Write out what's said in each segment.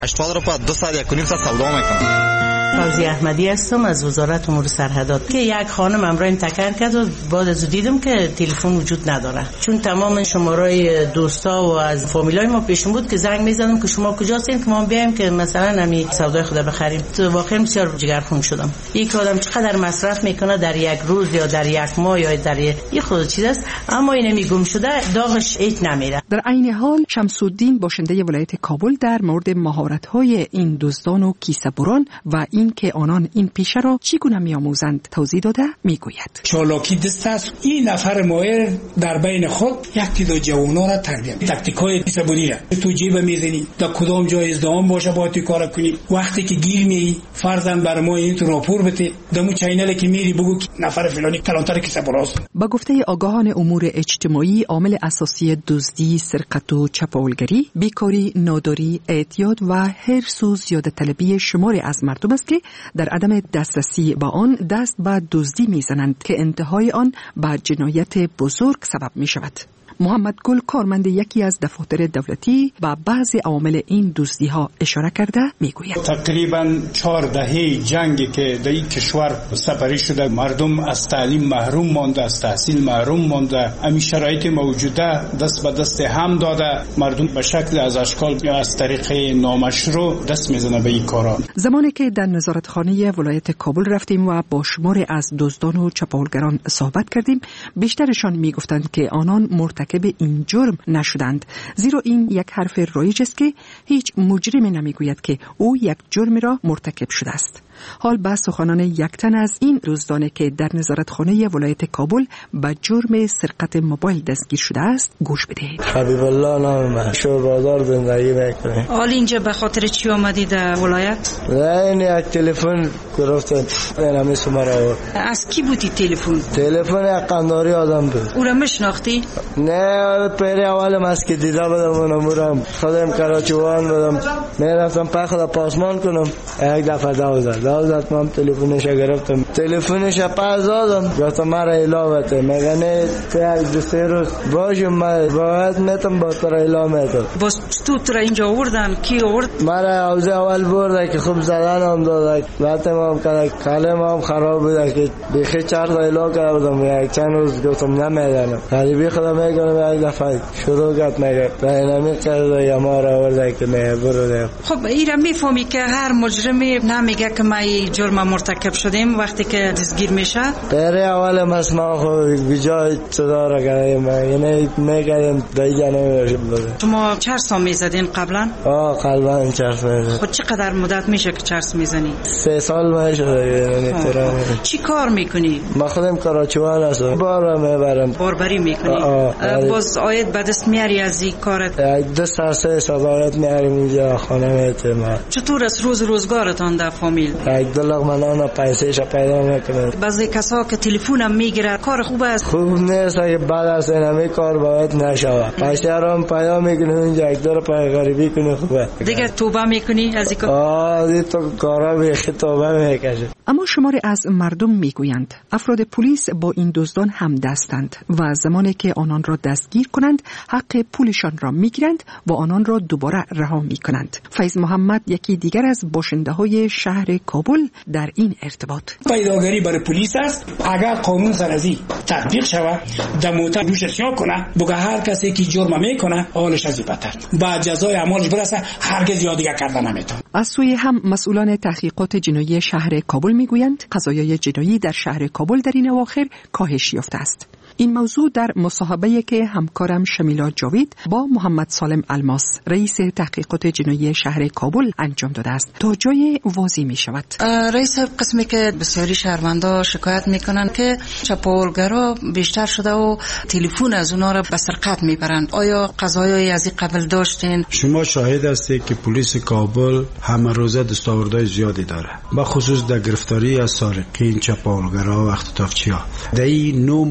80 رو 2 ساعت 1.5 ساعت سودا میکنم. فوزی احمدی هستم از وزارت امور سرحدات. که یک خانم امروز تکر کرد و بعد از دیدم که تلفن وجود نداره، چون تمام شمارهای دوستا و از فامیلای ما پیشم بود که زنگ میزدم که شما کجاستین که ما بیایم که مثلا همین سودای خدا بخریم. تو واقعا بسیار جگرخون شدم. یک آدم چقدر مصرف میکنه در یک روز یا در یک ماه یا در یک خود چیز است، اما این میگم شده داغش هیچ نمیره. در عین حال شمس‌الدین باشنده ولایت کابل در مورد مهارت‌های این دزدان و کیسه‌بران و این که آنان این پیشه را چگونه می‌آموزند توضیح داده میگوید. چالاکی دست است. این نفر ماهر در بین خود یک تعداد جوانان را تربیت می‌کنند. تاکتیک‌های کیسه‌بری را تو جیب می‌زنی، در کدام جای ازدحام باشه باید کار کنی. وقتی که گیر می‌ای فرضاً بر ما این تو راپور بده، دمو چینل که میری بگو نفر فلانی کلانتر کیسه‌براست. با گفته آگاهان امور اجتماعی، عامل اساسی دزدی، سرقت و چپاولگری، بیکاری، ناداری، اعتیاد و حرص و زیاده طلبی شماری از مردم است که در عدم دسترسی با آن دست به دزدی میزنند که انتهای آن به جنایت بزرگ سبب می شود. محمد گل کارمند یکی از دفاتر دولتی با بعضی عوامل این دزدی‌ها اشاره کرده میگوید تقریبا 4 دهه جنگی که در این کشور سپری شده، مردم از تعلیم محروم مانده، از تحصیل محروم مانده. همین شرایط موجوده دست به دست هم داده، مردم به شکل از اشکال یا از طریق نامشروع دست میزنه به این کارا. زمانی که در نظارتخانه ولایت کابل رفتیم و با شماری از دزدان و چپاولگران صحبت کردیم، بیشترشان میگفتند که آنان مرتکب این جرم نشدند، زیرا این یک حرف رایج است که هیچ مجرمی نمیگوید که او یک جرم را مرتکب شده است. حال به سخنان یک تن از این دزدانی که در نظارتخانه ولایت کابل به جرم سرقت موبایل دستگیر شده است گوش بدهید. حبیب الله نام من، شور بازار زندگی میکنم. حال اینجا به خاطر چی آمدی در ولایت؟ این یک تلفن گرفتن، اینمی شماره. از کی بودی تلفن؟ تلفن یک قنداری آدم بود. او را میشناختی؟ نه، پیری اولم از که دیده بودم اونم بودم خودم کراچوان بودم، میرفتم پخلا پاسمان کنم، یک دفعه داوزد من تلفنش گرفتم، تلفنش پس دادم، گفتم مرا اعلامته، میگه نه یک دو سه روز باشه من باید میتم با تو اعلامته. باز تو را اینجا آوردن؟ کی آورد؟ مرا حوزه اول برده که خوب زدن هم داده، وقتی ما هم کلم هم خراب بوده که بیخی 4 تا اعلام کردم، یک چند روز گفتم نمیدانم، غریبی خدا میگم یک دفعه شروع کرد میگه اینمی کرده یا ما را آورده که نه برده. خب ایرا میفهمی که هر مجرمی نمیگه که ما جرم مرتکب شدیم وقتی که دستگیر میشه؟ پیری اول ما خود بجای صدا را کردیم، یعنی میگردیم دیگه نمیشه بوده. شما چرس هم میزدین قبلا؟ قبلا چرس میزدیم. خود چقدر مدت میشه که چرس میزنی؟ 3 سال میشه. چی کار میکنی؟ ما خودم کراچوان هستم، بار میبرم. باربری میکنی؟ باز آید به دست میاری از این کارت؟ 2 سال سبارت میاریم اینجا خانه میتیم. چطور از روزگارتان در فامیل؟ 2 لغ منان پیسهش پیدا میکنه. بعضی کسا که تلفن هم میگیره کار خوب است؟ خوب نیست که بعد از اینمی کار باید نشود. پیسه رو هم پیدا میکنه اینجا یک دور پای غریبی کنه خوبه. دیگه توبه میکنی از این کار؟ دی تو کارا بیخی توبه میکشه. اما شماری از مردم میگویند افراد پلیس با این دزدان هم دستند و زمانی که آنان را دستگیر کنند حق پولشان را میگیرند و آنان را دوباره رها میکنند. فیض محمد یکی دیگر از باشنده های شهر کابل در این ارتباط. پیداگری برای پلیس است. اگر قانون سرازی تطبیق شود دموتر روش اصلاح کنه، بگه هر کسی که جرم میکنه حالش از بدتر بعد جزای اعمالش برسه هرگز یاد دیگه کردن نمیتونه. از سوی هم مسئولان تحقیقات جنایی شهر کابل میگویند قضایای جنایی در شهر کابل در این اواخر کاهش یافته است. این موضوع در مصاحبه‌ای که همکارم شمیلا جاوید با محمد سالم الماس رئیس تحقیقات جنایی شهر کابل انجام داده است تا جای واضح می شود. رئیس قسمی که بسیاری شهروندا شکایت میکنن که چپاولگرا بیشتر شده و تلفن از اونا را به سرقت میبرند. آیا قضایایی از این قبل داشتین؟ شما شاهد هستید که پلیس کابل همه روزه دستاوردهای زیادی داره، به خصوص در گرفتاری از سارقین، چپاولگرا و اختطافچی‌ها. در این 9 ماه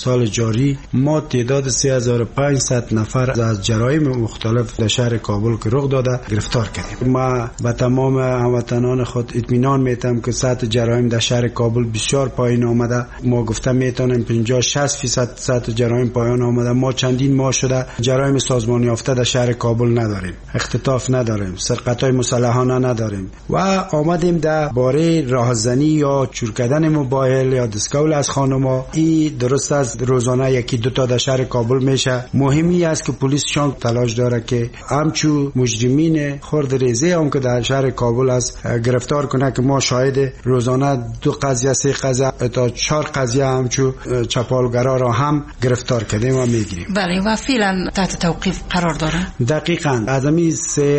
سال جاری ما تعداد 3500 نفر از جرایم مختلف در شهر کابل که رخ داده گرفتار کردیم. ما به تمام هموطنان خود اطمینان میتم که سطح جرایم در شهر کابل بسیار پایین آمده. ما گفتم میتونیم 50-60% سطح جرایم پایین آمده. ما چندین ماه شده جرایم سازمانی یافته در شهر کابل نداریم، اختطاف نداریم، سرقت‌های مسلحانه نداریم و آمدیم در باره راهزنی یا چور کردن موبایل یا دستکول از خانم‌ها. این درست است روزانه یکی دو تا در شهر کابل میشه. مهمی است که پلیس شان تلاش داره که همچو مجرمین خرد ریزه هم که در شهر کابل است گرفتار کنه که ما شاهد روزانه 2 قضیه 3 قضیه تا 4 قضیه همچو چپاولگرا را هم گرفتار کردیم و میگیریم. بله و فعلا تحت توقیف قرار داره. دقیقاً از این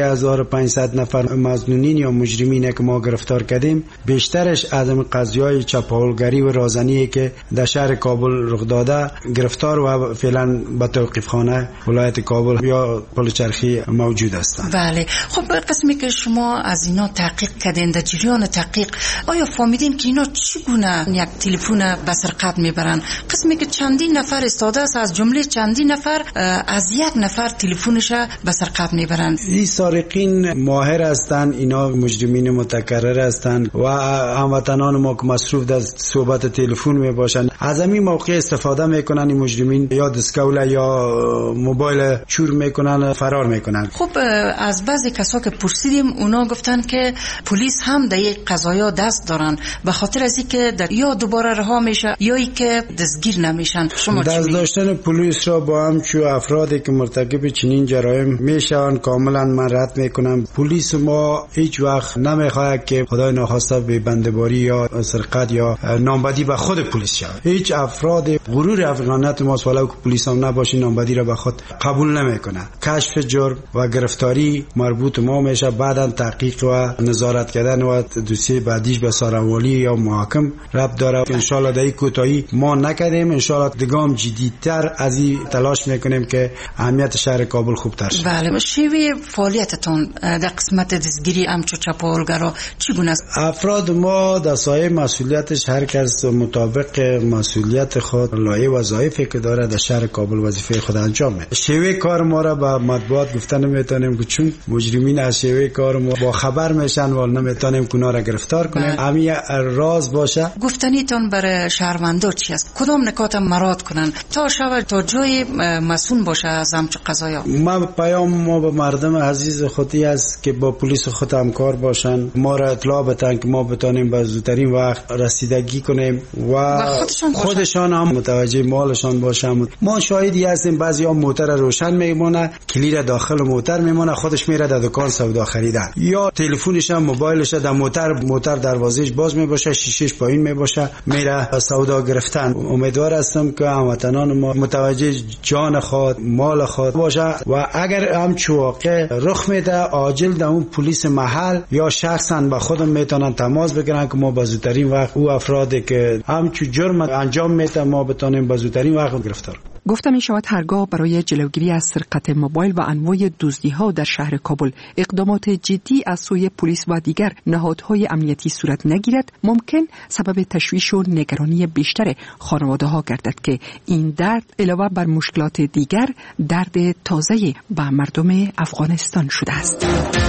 3500 نفر مظنونین یا مجرمین که ما گرفتار کردیم بیشترش از این قضیه‌های چپاولگری و رازنی که در شهر کابل رخ داده گرفتار و فعلا به توقیفخانه ولایت کابل یا پلچرخی موجود هستند. بله خب قسمی که شما از اینا تحقیق کردین در جریان تحقیق آیا فهمیدین که اینا چگونه یک تلفن به سرقت میبرن؟ قسمی که چندین نفر استاده است از جمله چندین نفر از یک نفر تلفنش به سرقت میبرن. این سارقین ماهر هستند، اینا مجرمین متکرر هستند و هموطنان ما که مصروف در صحبت تلفن میباشند از همین موقع استفاده میکنن. این مجرمین یا دستکول یا موبایل چور میکنن فرار میکنن. خب از بعضی کسا که پرسیدیم اونا گفتن که پلیس هم در یک قضایا دست دارن به خاطر از اینکه یا دوباره رها میشه یا ای که دستگیر نمیشن. شما دست داشتن پلیس را با همچو افرادی که مرتکب چنین جرایم میشن کاملا من رد میکنم. پلیس ما هیچ وقت نمیخواد که خدای ناخواسته به بنده‌باری یا سرقت یا نامبدی به خود پلیس شود. هیچ افراد غرور افغانیت ما ولو که پلیس هم نباشه نامبدی را به خود قبول نمیکنه. کشف جرم و گرفتاری مربوط ما میشه، بعداً تحقیق و نظارت کردن و دوسیه بعدیش به سارنوالی یا محاکم ربط داره. ان شاء الله در کوتاهی ما نکردیم، ان شاء الله دگام جدیدتر از این تلاش میکنیم که اهمیت شهر کابل خوبتر شه. بله شیوه فعالیتتون در قسمت دستگیری امچو چپاولگرا چگونه است؟ افراد ما در سایه مسئولیتش هر کس مطابق مسئولیت خود لایه وظایفی که داره در شهر کابل وظیفه خود انجام میده. شیوه کار ما را به مطبوعات گفتن نمیتونیم که چون مجرمین از شیوه کار ما با خبر میشن و نمیتونیم اونا را گرفتار کنیم. همین راز باشه. گفتنیتون برای شهروندان چی است؟ کدام نکات مراعات کنن تا شود تا جای مسئول باشه از همچون قضایا؟ ما پیام ما به مردم عزیز خودی است که با پلیس خود همکار باشن، ما را اطلاع بدن که ما بتونیم به زودترین وقت رسیدگی کنیم و خودشان هم متوجه مالشان باشن. ما شاهدی هستیم بعضیا موتر روشن میمونه، کلید داخل موتر میمونه، خودش میره در دکان سودا خریدن یا تلفنش هم موبایلش در موتر دروازهش باز میباشه، شیشهش پایین میباشه، میره سودا گرفتن. امیدوار هستم که هموطنان ما متوجه جان خود مال خود باشه و اگر هم واقع رخ میده عاجل در اون پلیس محل یا شخصا به خودم میتونن تماس بگیرن که ما به زودترین وقت او افرادی که همچو جرم انجام میده ما بتونیم به زودترین وقت گرفتار. گفتم می شود هرگاه برای جلوگیری از سرقت موبایل و انواع دزدی‌ها در شهر کابل اقدامات جدی از سوی پلیس و دیگر نهادهای امنیتی صورت نگیرد ممکن سبب تشویش و نگرانی بیشتر خانواده‌ها گردد که این درد علاوه بر مشکلات دیگر درد تازه به مردم افغانستان شده است.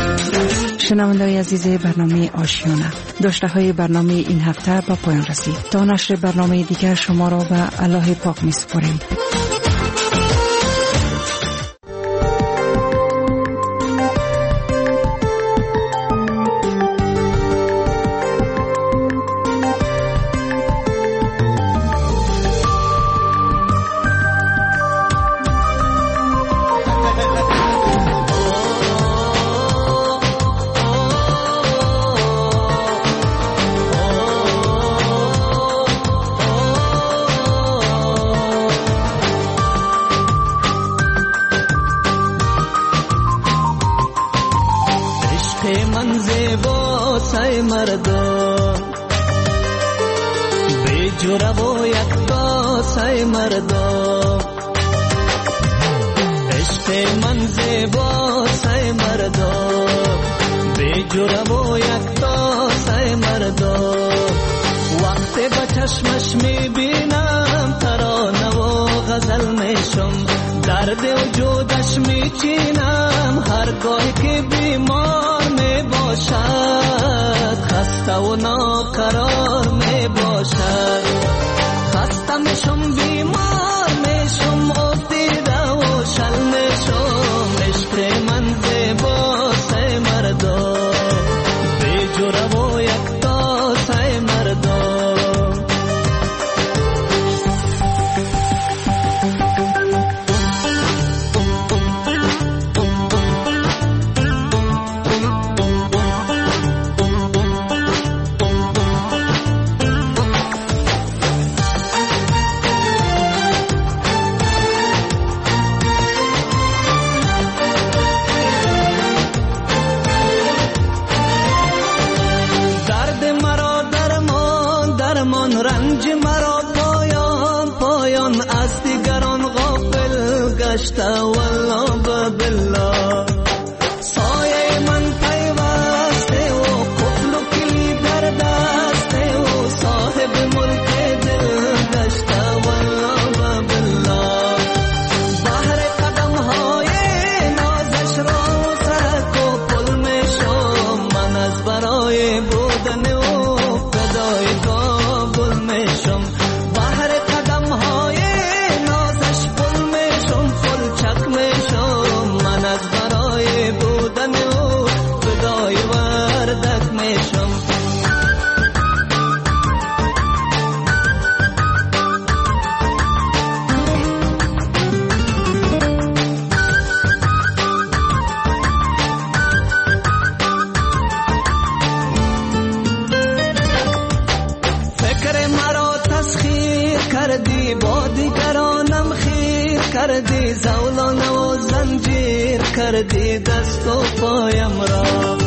شنونده‌های عزیز برنامه آشیانه داشته‌های برنامه این هفته به پایان رسید. تا نشر برنامه دیگر شما را به الله پاک می‌سپاریم. وقت به چشمش میبینم ترانه و غزل میشم، درد وجودش میچینم هرگاه که بیمار میباشد، خسته و ناقرار میباشد. خسته میشم بیمار میشم افتیده و شل میشم، عشق من زیباست ای مردم، بی جوره و یکتاست ای مردم. رنج مرا پایان پایان از دیگران غافل گشته، والله بالله سایه من پیوسته و قفل و کلید در دسته و صاحب ملک دل گشته، والله بالله بحر قدم های نازش را سرک و پل میشم، من از برای بودن و فدای کابل میشم. بحر قدم های نازش پل میشم، پل چک میشم، من از برای بودن و فدای وردک میشم. کردی با دیگرانم خیر کردی، زولانه و زنجیر کردی دست و پایم را.